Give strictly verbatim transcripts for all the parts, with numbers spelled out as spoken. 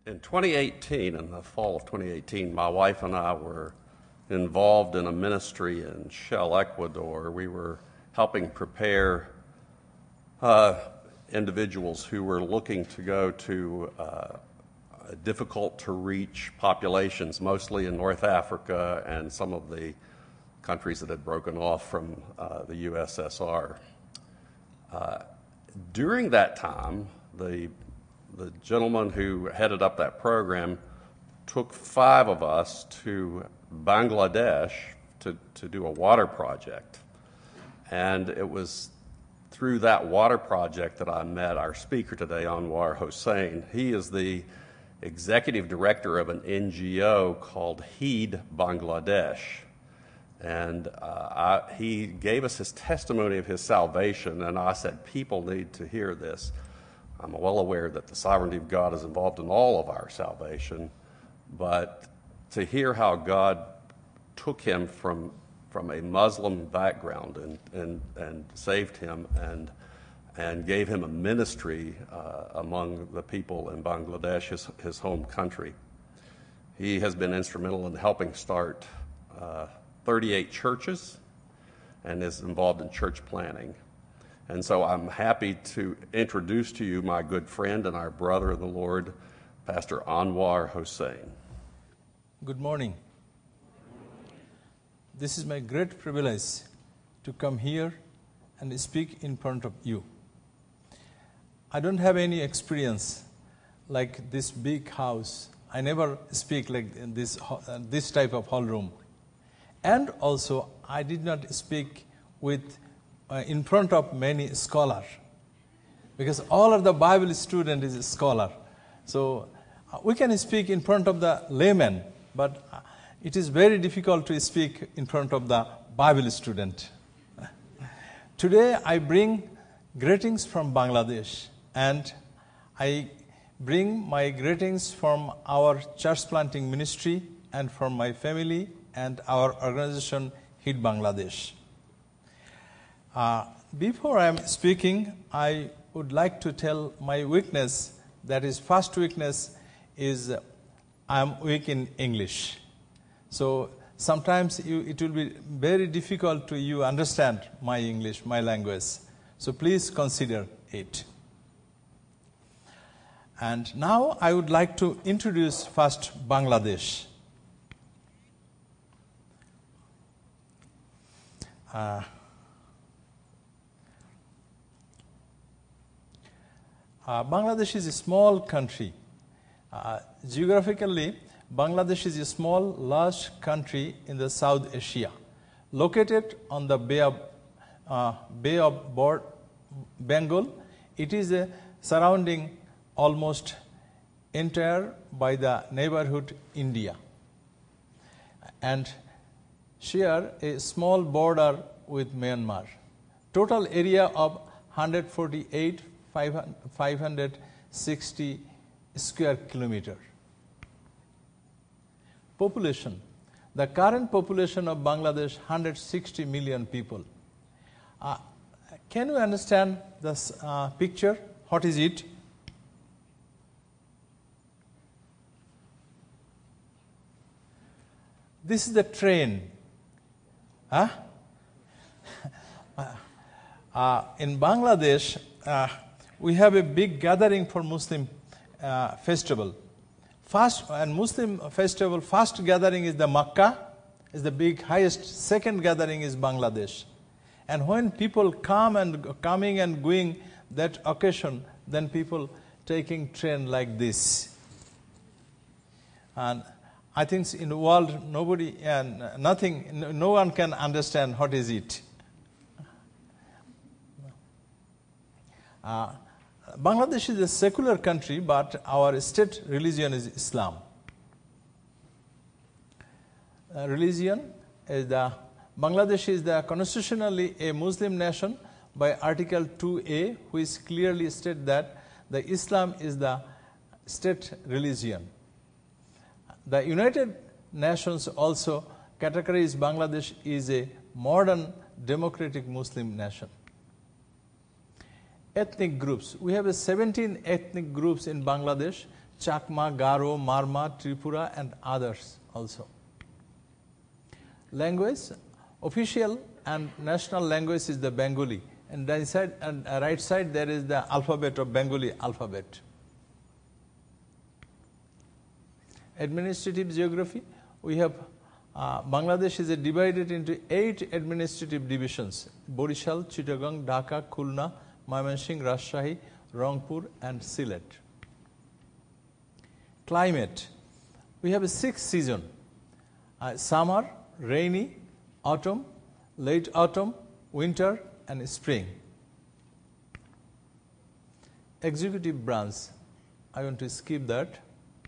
In twenty eighteen, in the fall of twenty eighteen, my wife and I were involved in a ministry in Shell, Ecuador. We were helping prepare uh, individuals who were looking to go to uh, difficult-to-reach populations, mostly in North Africa and some of the countries that had broken off from uh, the U S S R. Uh, during that time, the the gentleman who headed up that program took five of us to Bangladesh to, to do a water project. And it was through that water project that I met our speaker today, Anwar Hossain. He is the executive director of an N G O called Heed Bangladesh. And uh, I, he gave us his testimony of his salvation, and I said, people need to hear this. I'm well aware that the sovereignty of God is involved in all of our salvation, but to hear how God took him from from a Muslim background and and, and saved him and and gave him a ministry uh, among the people in Bangladesh, his, his home country. He has been instrumental in helping start uh, thirty-eight churches and is involved in church planning. And so I'm happy to introduce to you my good friend and our brother in the Lord, Pastor Anwar Hossain. Good morning. This is my great privilege to come here and speak in front of you. I don't have any experience like this big house. I never speak like in this, uh, this type of hall room. And also, I did not speak with Uh, in front of many scholars, because all of the Bible student is a scholar. So uh, we can speak in front of the layman, but uh, it is very difficult to speak in front of the Bible student. Today I bring greetings from Bangladesh, and I bring my greetings from our church planting ministry and from my family and our organization Heed Bangladesh. Uh, before I am speaking, I would like to tell my weakness. That is, first weakness is uh, I am weak in English. So sometimes you, it will be very difficult to you understand my English, my language. So please consider it. And now I would like to introduce first Bangladesh. Uh, Uh, Bangladesh is a small country. Uh, geographically, Bangladesh is a small, large country in the South Asia, located on the Bay of, uh, Bay of Bengal. It is a surrounding almost entire by the neighborhood India, and share a small border with Myanmar. Total area of one hundred forty-eight five hundred sixty square kilometer. Population. The current population of Bangladesh, one hundred sixty million people. Uh, can you understand this uh, picture? What is it? This is the train. Huh? uh, in Bangladesh, uh, we have a big gathering for Muslim uh, festival. First, and Muslim festival, first gathering is the Makkah, is the big highest. Second gathering is Bangladesh. And when people come and coming and going that occasion, then people taking train like this. And I think in the world, nobody and nothing, no one can understand what is it. Uh, Bangladesh is a secular country, but our state religion is Islam. Uh, religion is the Bangladesh is the constitutionally a Muslim nation by Article two A, which clearly states that the Islam is the state religion. The United Nations also categorizes Bangladesh is a modern democratic Muslim nation. Ethnic groups. We have a seventeen ethnic groups in Bangladesh. Chakma, Garo, Marma, Tripura, and others also. Language, official and national language is the Bengali. And right side, and right side there is the alphabet of Bengali alphabet. Administrative geography, we have uh, Bangladesh is divided into eight administrative divisions: Borishal, Chittagong, Dhaka, Khulna, Mymensingh, Rajshahi, Rangpur, and Sylhet. Climate, we have a six season: uh, summer, rainy, autumn, late autumn, winter, and spring. Executive branch, I want to skip that.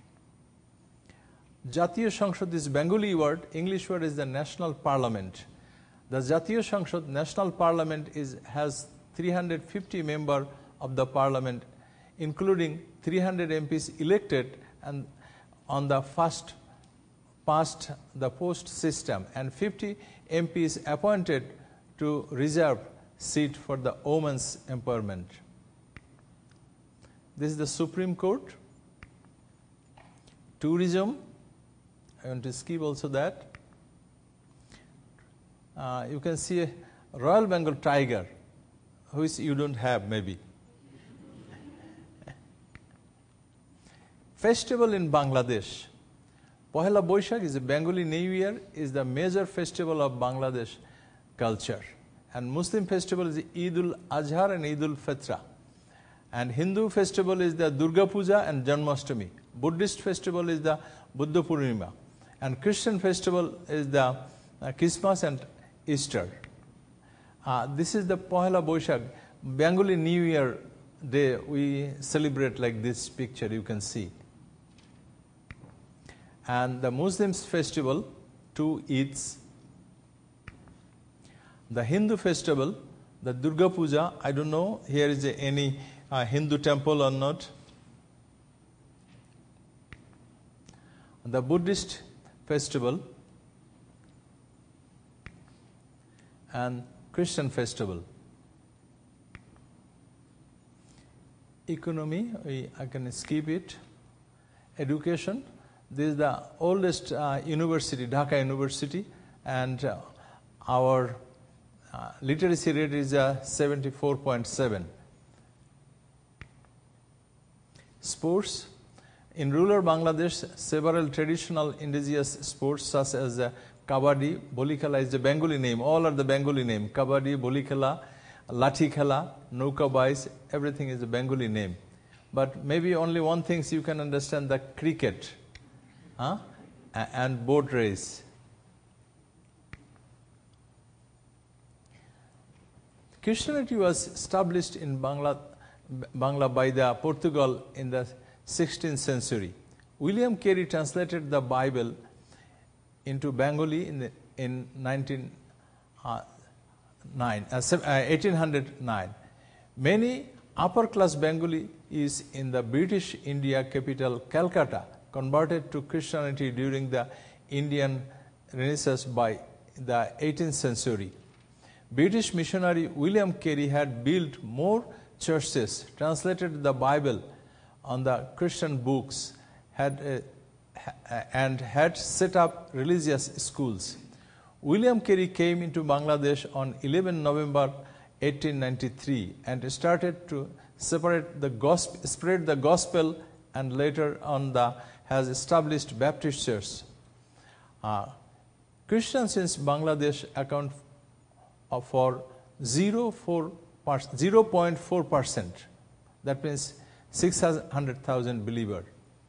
Jatiya Sanshad is Bengali word, English word is the national parliament. The Jatiya Sanshad, national parliament, is has three hundred fifty members of the parliament, including three hundred M Ps elected and on the first past the post system, and fifty M Ps appointed to reserve seat for the women's empowerment. This is the Supreme Court. Tourism, I want to skip also that. Uh, you can see a Royal Bengal tiger, which you don't have maybe. Festival in Bangladesh. Pohela Boishakh is a Bengali New Year, is the major festival of Bangladesh culture. And Muslim festival is Eid al-Azhar and Eid al-Fitra. And Hindu festival is the Durga Puja and Janmashtami. Buddhist festival is the Buddha Purnima. And Christian festival is the uh, Christmas and Easter. Uh, this is the Pohela Boishakh, Bengali New Year day. We celebrate like this picture you can see. And the Muslims festival, two Eids. The Hindu festival, the Durga Puja, I don't know here is any uh, Hindu temple or not. The Buddhist festival and Christian festival. Economy, we, I can skip it. Education, this is the oldest uh, university, Dhaka University, and uh, our uh, literacy rate is uh, seventy-four point seven. Sports, in rural Bangladesh, several traditional indigenous sports such as uh, Kabaddi, Bolikhala is the Bengali name, all are the Bengali name. Kabaddi, Bolikhala, Lathi Khela, Nauka Bais, everything is a Bengali name. But maybe only one thing you can understand, the cricket huh? and boat race. Christianity was established in Bangla, Bangla by the Portugal in the sixteenth century. William Carey translated the Bible into Bengali in, the, in nineteen oh nine, uh, eighteen oh nine. Many upper-class Bengali is in the British India capital Calcutta, converted to Christianity during the Indian Renaissance by the eighteenth century. British missionary William Carey had built more churches, translated the Bible on the Christian books, had uh, and had set up religious schools. William Carey came into Bangladesh on eleventh November eighteen ninety-three and started to separate the gospel, spread the gospel, and later on the has established Baptist church. Uh, Christians in Bangladesh account for zero point four percent. That means six hundred thousand believers.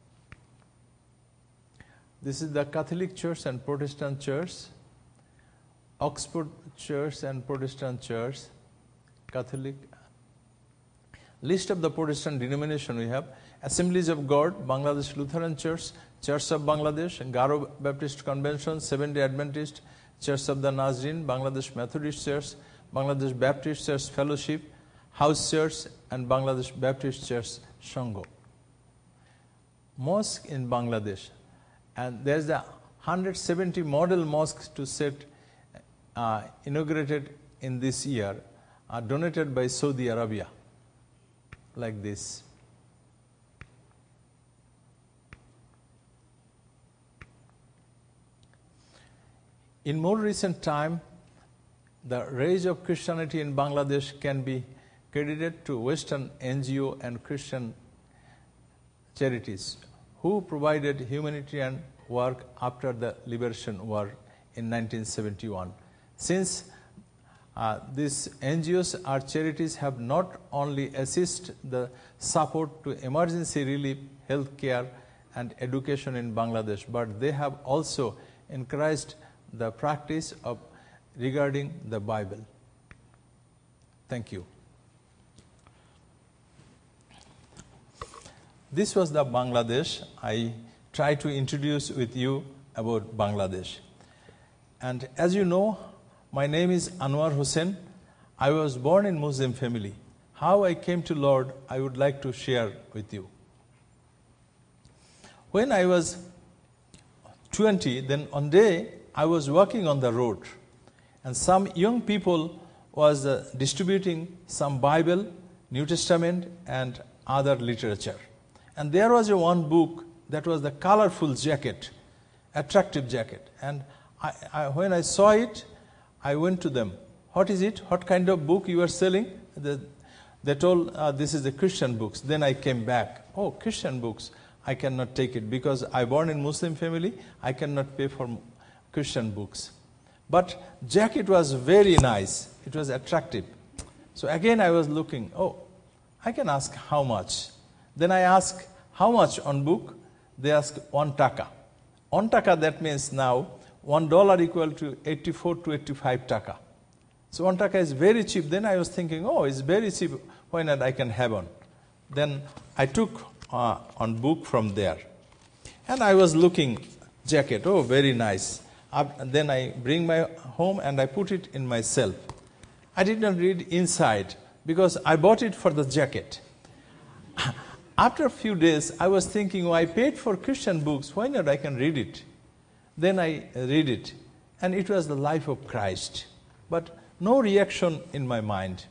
This is the Catholic Church and Protestant Church, Oxford Church and Protestant Church, Catholic. List of the Protestant denomination we have: Assemblies of God, Bangladesh Lutheran Church, Church of Bangladesh, Garo Baptist Convention, Seventh-day Adventist, Church of the Nazarene, Bangladesh Methodist Church, Bangladesh Baptist Church Fellowship, House Church, and Bangladesh Baptist Church Sangho. Mosque in Bangladesh, and there's a one hundred seventy model mosques to set uh, inaugurated in this year, are donated by Saudi Arabia, like this. In more recent time, the rise of Christianity in Bangladesh can be credited to Western N G O and Christian charities who provided humanitarian work after the Liberation War in nineteen seventy-one. Since uh, these N G Os or charities have not only assist the support to emergency relief, health care, and education in Bangladesh, but they have also encouraged the practice of regarding the Bible. Thank you. This was the Bangladesh. I try to introduce with you about Bangladesh. And as you know, my name is Anwar Hussain. I was born in Muslim family. How I came to Lord, I would like to share with you. When I was twenty, then one day I was walking on the road, and some young people was uh, distributing some Bible, New Testament, and other literature. And there was a one book that was the colorful jacket, attractive jacket. And I, I, when I saw it, I went to them. What is it? What kind of book you are selling? The, they told, uh, this is the Christian books. Then I came back. Oh, Christian books. I cannot take it because I born in Muslim family. I cannot pay for Christian books. But jacket was very nice. It was attractive. So again I was looking, oh, I can ask how much. Then I asked, how much on book? They asked one taka. One taka, that means now one dollar equal to eighty-four to eighty-five taka. So one taka is very cheap. Then I was thinking, oh, it's very cheap. Why not I can have one? Then I took uh, on book from there. And I was looking, jacket, oh, very nice. Uh, then I bring my home and I put it in my shelf. I did not read inside because I bought it for the jacket. After a few days, I was thinking, oh, I paid for Christian books. Why not I can read it? Then I read it. And it was the life of Christ. But no reaction in my mind.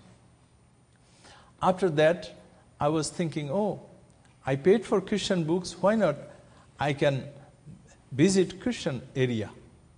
After that, I was thinking, oh, I paid for Christian books. Why not I can visit Christian area?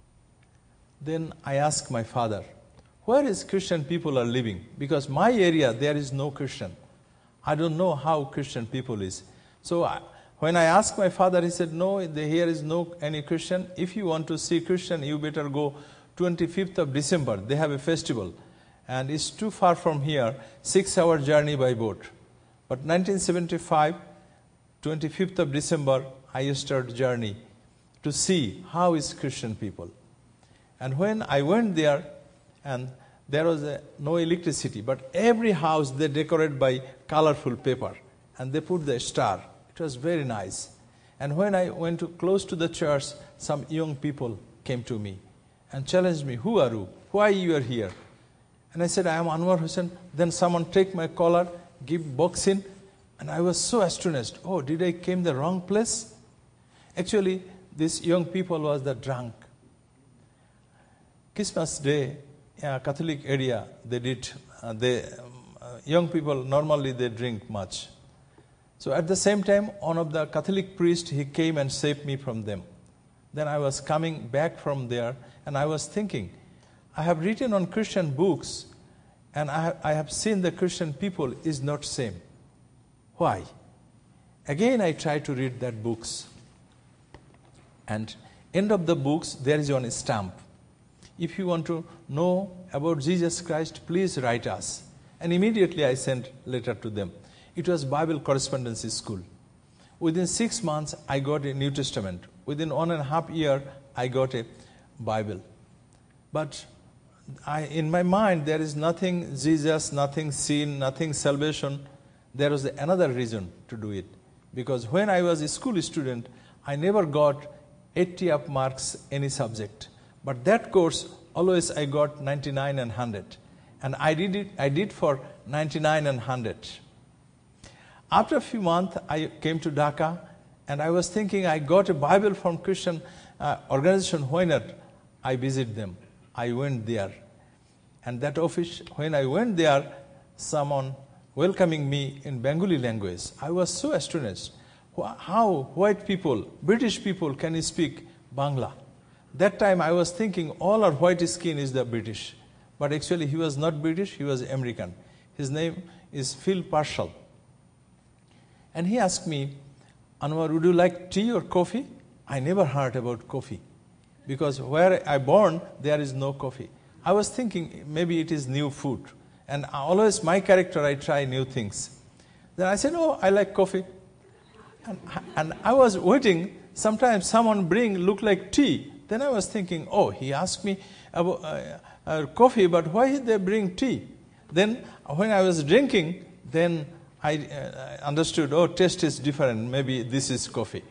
Then I asked my father, where is Christian people are living? Because my area, there is no Christian. I don't know how Christian people is. So I, when I asked my father, he said, no, the, here is no any Christian. If you want to see Christian, you better go twenty-fifth of December. They have a festival. And it's too far from here, six-hour journey by boat. But nineteen seventy-five, twenty-fifth of December, I started journey to see how is Christian people. And when I went there, and there was a, no electricity, but every house they decorate by colorful paper, and they put the star. It was very nice. And when I went to close to the church, some young people came to me and challenged me, who are you? Why you are here? And I said, I am Anwar Hussain. Then someone take my collar, give boxing, and I was so astonished. Oh, did I came the wrong place? Actually, these young people was the drunk. Christmas Day, uh, Catholic area, they did, uh, they, um, uh, young people, normally they drink much. So at the same time, one of the Catholic priests, he came and saved me from them. Then I was coming back from there, and I was thinking, I have written on Christian books, and I have, I have seen the Christian people is not same. Why? Again, I tried to read that books. And end of the books, there is one stamp. If you want to know about Jesus Christ, please write us. And immediately I sent letter to them. It was Bible Correspondence School. Within six months, I got a New Testament. Within one and a half year, I got a Bible. But I, in my mind, there is nothing Jesus, nothing sin, nothing salvation. There was another reason to do it. Because when I was a school student, I never got eighty up marks any subject. But that course, always I got ninety-nine and one hundred. And I did it, I did for ninety-nine and one hundred. After a few months, I came to Dhaka, and I was thinking I got a Bible from Christian uh, organization. Why not? I visit them. I went there. And that office, when I went there, someone welcoming me in Bengali language. I was so astonished. How white people, British people can speak Bangla? That time I was thinking all our white skin is the British. But actually he was not British, he was American. His name is Phil Parshall. And he asked me, Anwar, would you like tea or coffee? I never heard about coffee. Because where I born, there is no coffee. I was thinking maybe it is new food. And always my character, I try new things. Then I said, oh, I like coffee. And, and I was waiting. Sometimes someone bring, look like tea. Then I was thinking, oh, he asked me about uh, uh, coffee, but why did they bring tea? Then when I was drinking, then I uh, understood, oh, taste is different. Maybe this is coffee.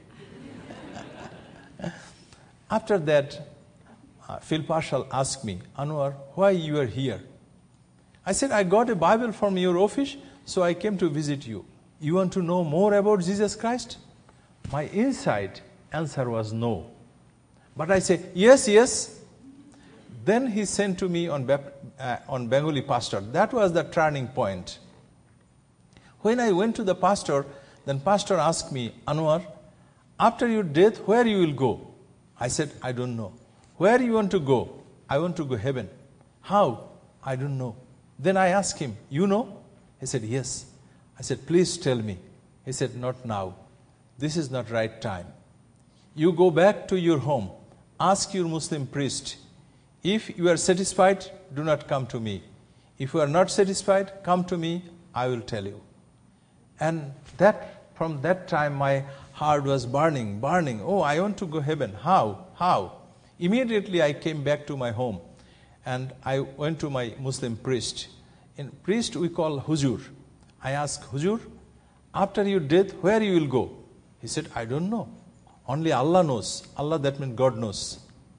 After that, uh, Phil Parshall asked me, Anwar, why you are here? I said, I got a Bible from your office, so I came to visit you. You want to know more about Jesus Christ? My inside answer was no. But I said, yes, yes. Then he sent to me on, uh, on Bengali pastor. That was the turning point. When I went to the pastor, then pastor asked me, Anwar, after your death, where you will go? I said, I don't know. Where you want to go? I want to go heaven. How? I don't know. Then I asked him, you know? He said, yes. I said, please tell me. He said, not now. This is not right time. You go back to your home. Ask your Muslim priest. If you are satisfied, do not come to me. If you are not satisfied, come to me, I will tell you. And that from that time, my heart was burning, burning. Oh, I want to go heaven. How? How? Immediately, I came back to my home. And I went to my Muslim priest. In priest, we call Huzur. I asked, Huzur, after your death, where you will go? He said, I don't know. Only Allah knows. Allah, that means God knows.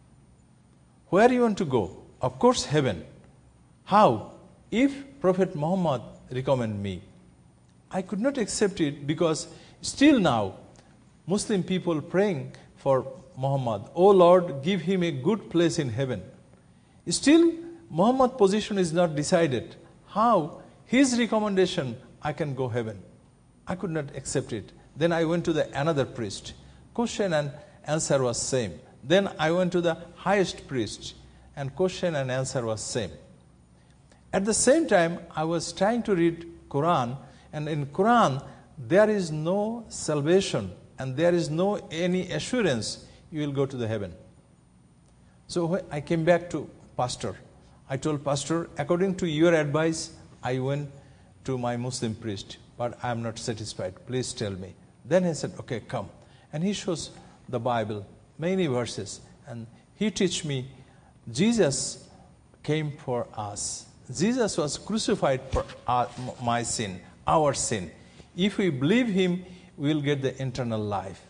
Where you want to go? Of course, heaven. How? If Prophet Muhammad recommend me. I could not accept it because still now, Muslim people praying for Muhammad. Oh Lord, give him a good place in heaven. Still, Muhammad's position is not decided. How? His recommendation, I can go heaven. I could not accept it. Then I went to the another priest. Question and answer was same. Then I went to the highest priest, and question and answer was same. At the same time, I was trying to read Quran, and in Quran, there is no salvation, and there is no any assurance you will go to the heaven. So when I came back to pastor. I told pastor, according to your advice, I went to my Muslim priest, but I am not satisfied. Please tell me. Then he said, okay, come. And he shows the Bible, many verses, and he teach me, Jesus came for us. Jesus was crucified for our, my sin, our sin. If we believe him, we will get the eternal life.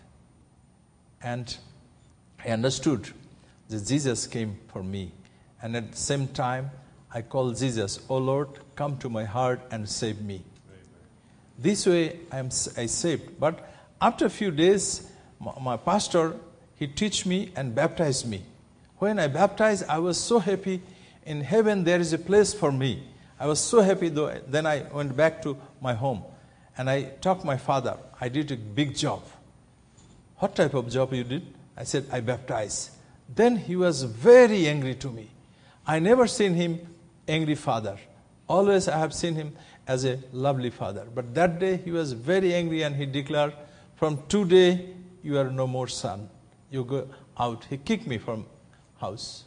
And I understood that Jesus came for me. And at the same time, I called Jesus, oh Lord, come to my heart and save me. Amen. This way, I am I saved. But after a few days, my, my pastor, he teach me and baptized me. When I baptized, I was so happy. In heaven, there is a place for me. I was so happy. Though. Then I went back to my home. And I talked to my father. I did a big job. What type of job you did? I said, I baptized. Then he was very angry to me. I never seen him angry father. Always I have seen him as a lovely father. But that day he was very angry and he declared, from today you are no more son. You go out. He kicked me from house.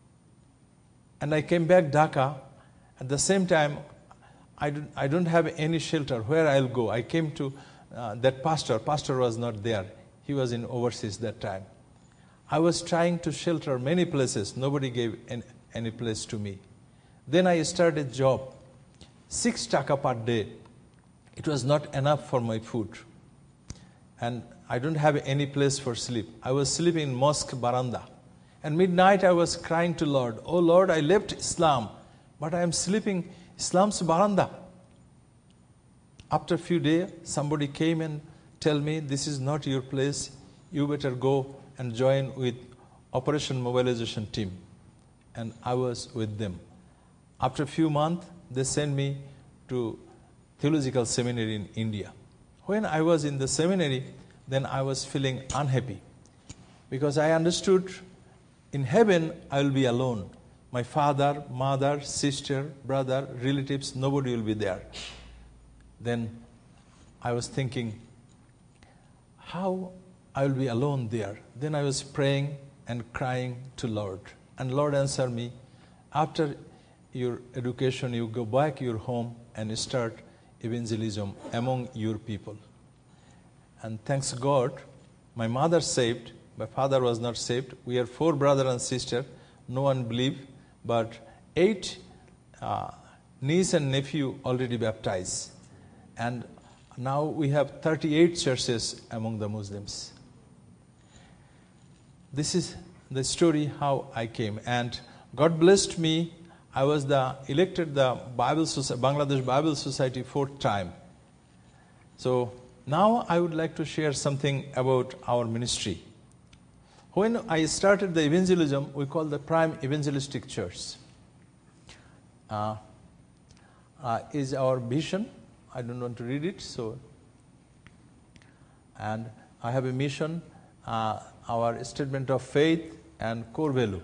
And I came back Dhaka. At the same time, I don't, I don't have any shelter. Where I'll go? I came to uh, that pastor. Pastor was not there. He was in overseas that time. I was trying to shelter many places. Nobody gave any, any place to me. Then I started job. Six taka per day. It was not enough for my food. And I don't have any place for sleep. I was sleeping in mosque baranda. And midnight I was crying to Lord, oh Lord, I left Islam, but I am sleeping Islam's baranda. After a few days, somebody came and tell me, this is not your place. You better go and join with Operation Mobilization Team. And I was with them. After a few months, they sent me to theological seminary in India. When I was in the seminary, then I was feeling unhappy because I understood in heaven I will be alone. My father, mother, sister, brother, relatives, nobody will be there. Then I was thinking, how I will be alone there. Then I was praying and crying to Lord. And Lord answered me, after your education, you go back your home and start evangelism among your people. And thanks God, my mother saved, my father was not saved. We are four brother and sister, no one believed, but eight uh, niece and nephew already baptized. And now we have thirty-eight churches among the Muslims. This is the story how I came. And God blessed me. I was the elected the Bible Society, Bangladesh Bible Society fourth time. So now I would like to share something about our ministry. When I started the evangelism, we call the Prime Evangelistic Church. Uh, uh, is our vision. I don't want to read it, so. And I have a mission, uh, our statement of faith and core value.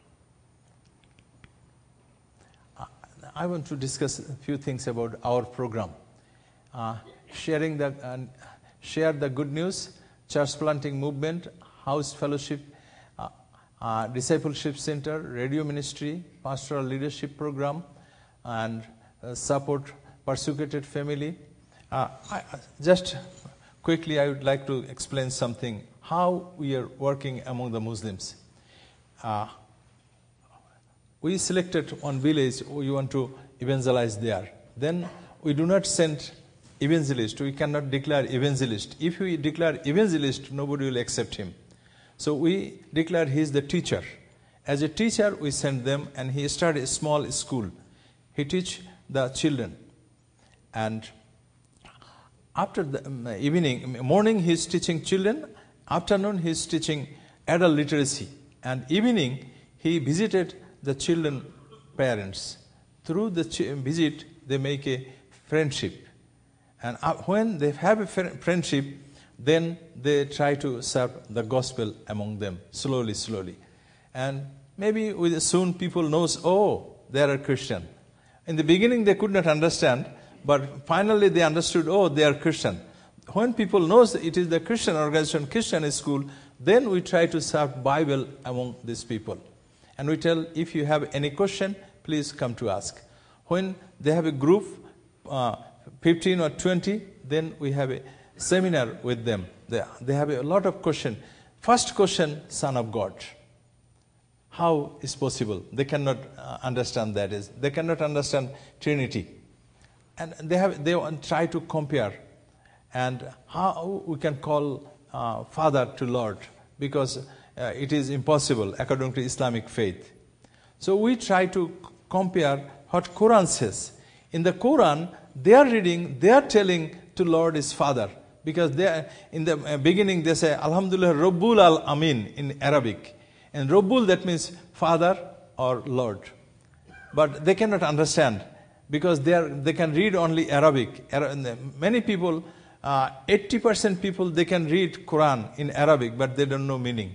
I want to discuss a few things about our program. Uh, sharing the, uh, share the good news, church planting movement, house fellowship, uh, uh, discipleship center, radio ministry, pastoral leadership program, and uh, support persecuted family. Uh, I, just quickly, I would like to explain something, how we are working among the Muslims. Uh, we selected one village, we want to evangelize there. Then we do not send evangelist, we cannot declare evangelist. If we declare evangelist, nobody will accept him. So we declare he is the teacher. As a teacher, we send them, and he started a small school. He teach the children. And after the evening, morning he is teaching children, afternoon he is teaching adult literacy, and evening he visited the children parents. Through the ch- visit, they make a friendship. And when they have a friendship, then they try to serve the gospel among them, slowly, slowly. And maybe with soon people knows, oh, they are a Christian. In the beginning, they could not understand, but finally they understood, oh, they are Christian. When people knows it is the Christian organization, Christian school, then we try to serve Bible among these people. And we tell, if you have any question, please come to ask. When they have a group, uh, fifteen or twenty, then we have a seminar with them. They, they have a lot of questions. First question, Son of God. How is possible? They cannot uh, understand that is. They cannot understand Trinity. And they have they try to compare. And how we can call uh, Father to Lord, because uh, it is impossible according to Islamic faith. So we try to compare what Quran says. In the Quran, they are reading, they are telling to Lord is Father. Because they are, in the beginning they say, Alhamdulillah, Rabbul al-Amin in Arabic. And Rabbul, that means Father or Lord. But they cannot understand, because they are they can read only Arabic. Many people, uh, eighty percent people, they can read Quran in Arabic, but they don't know meaning.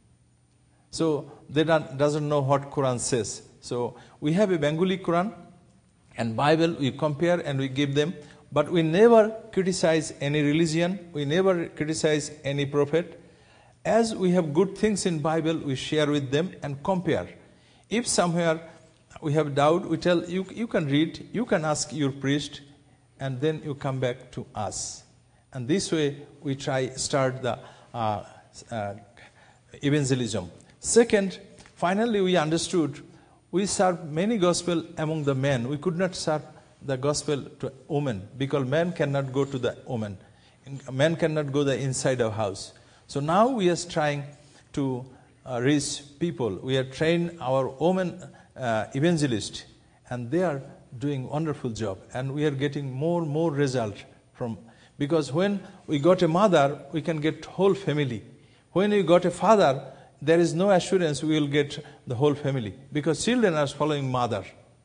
So they don't, doesn't know what Quran says. So we have a Bengali Quran and Bible, we compare and we give them. But we never criticize any religion. We never criticize any prophet. As we have good things in Bible, we share with them and compare. If somewhere we have doubt, we tell you, you can read, you can ask your priest, and then you come back to us. And this way we try start the uh, uh, evangelism. Second, finally we understood we serve many gospel among the men. We could not serve the gospel to women, because men cannot go to the woman. Men cannot go the inside of house. So now we are trying to uh, reach people. We have trained our women uh, evangelists, and they are doing wonderful job. And we are getting more and more result from, because when we got a mother, we can get whole family. When we got a father, there is no assurance we will get the whole family, because children are following mother.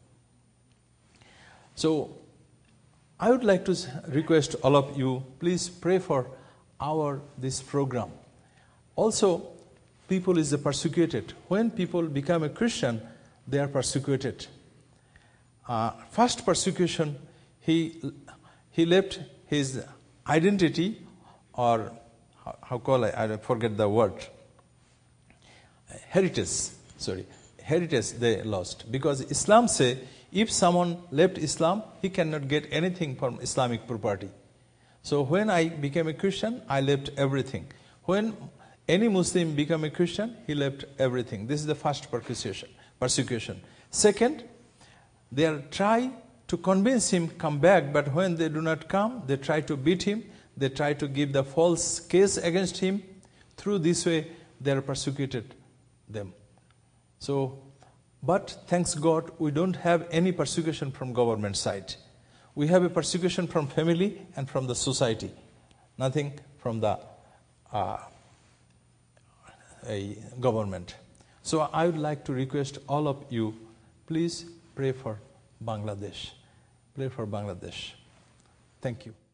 So I would like to request all of you, please pray for our this program. Also, people is persecuted. When people become a Christian, they are persecuted. Uh, first persecution, he he left his identity, or how, how call I, I forget the word, heritage, sorry, heritage they lost. Because Islam say, if someone left Islam, he cannot get anything from Islamic property. So when I became a Christian, I left everything. When any Muslim become a Christian, he left everything. This is the first persecution. Persecution. Second, they are try to convince him come back, but when they do not come, they try to beat him. They try to give the false case against him. Through this way, they are persecuted them. So, but thanks God, we don't have any persecution from government side. We have a persecution from family and from the society. Nothing from the uh, a government. So I would like to request all of you, please pray for Bangladesh. Pray for Bangladesh. Thank you.